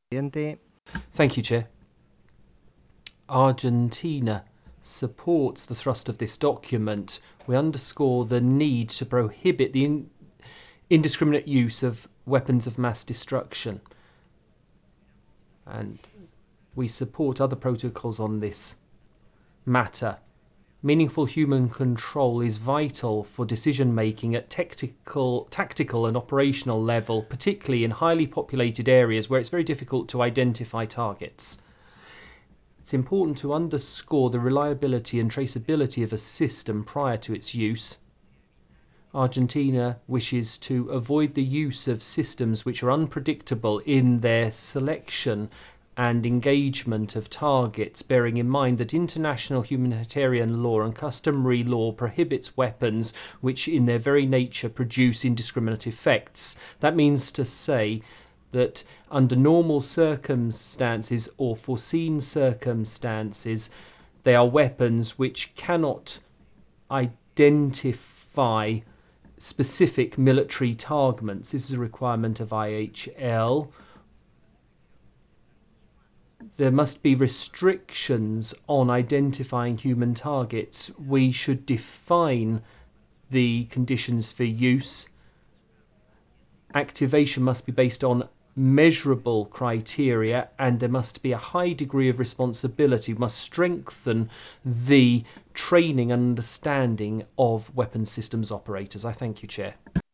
Presidente. Thank you, Chair. Argentina supports the thrust of this document. We underscore the need to prohibit the indiscriminate use of weapons of mass destruction. And we support other protocols on this matter. Meaningful human control is vital for decision making at tactical and operational level, particularly in highly populated areas where it's very difficult to identify targets. It's important to underscore the reliability and traceability of a system prior to its use. Argentina wishes to avoid the use of systems which are unpredictable in their selection and engagement of targets, bearing in mind that international humanitarian law and customary law prohibits weapons which in their very nature produce indiscriminate effects. That means to say that under normal circumstances or foreseen circumstances, they are weapons which cannot identify specific military targets. This is a requirement of IHL. There must be restrictions on identifying human targets. We should define the conditions for use. Activation must be based on measurable criteria, and there must be a high degree of responsibility. We must strengthen the training and understanding of weapons systems operators. I thank you, Chair.